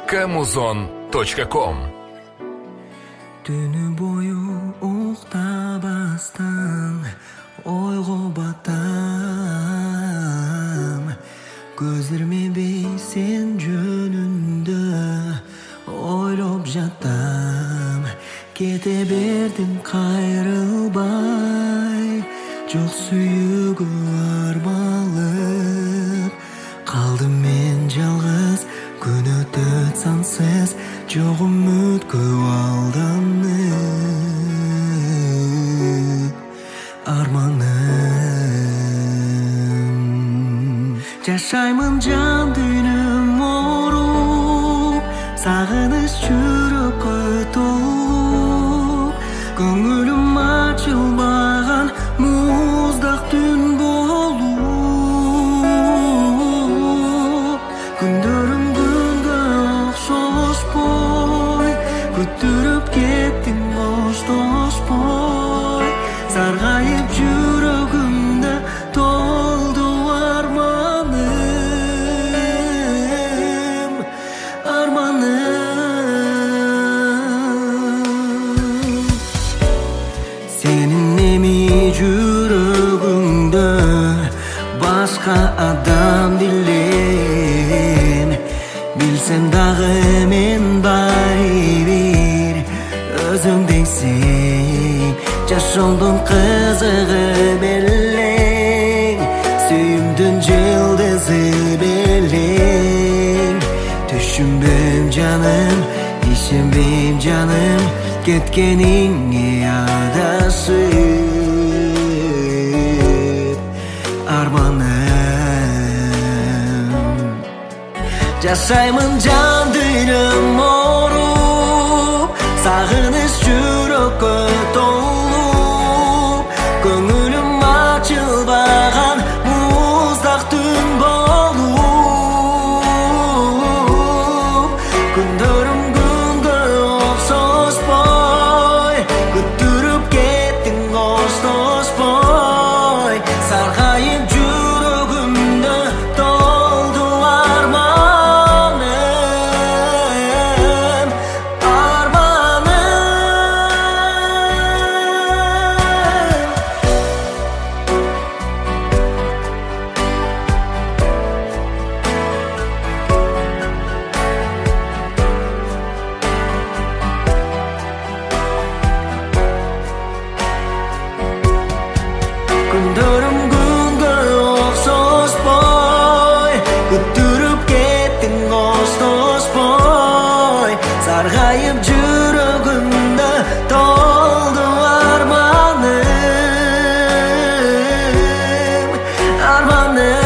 kmuzon.com. Түнү бою уктабастан ойго батам, көзүрмө бейсен жөнүндө ойлоп жатам. Кете бердим кайрылбай, жок сүйүүгө арбалып, калдым мен жалгыз, күн өтөт сансыз, жок үмүткө алданып. Арманым жашаймын жан дүйнөм ооруп, сагыныч жүрөккө толуп, көңүлүм ачылбаган муздак түн болуп, күндөрүм күнгө окшошпой, күттүрүп кеттиң коштошпой, саргайып жүрөгүмдө толду арманым, арманым. Сенин эми жүрөгүңдө башка адам билем, билсем дагы мен барыбир өзүңдейсиң. Жашоодун кызыгы белең, сүйүмдүн жылдызы белең. Түшүнбөйм жаным, ишенбейм жаным, кеткениңе адашып. Арманым жашаймын жан дүйнөм ооруп, сагыныч жүрөккө толуп, көңүлүм ачылбаган муздак түн болуп, күндөрүм күнгө окшошпой, күттүрүп кеттиң коштошпой, саргайып жүрөгүмдө толду арманым, арманым. Күндөрүм күнгө окшошпой, күттүрүп кеттиң коштошпой, саргайып жүрөгүмдө толду арманым, арманым.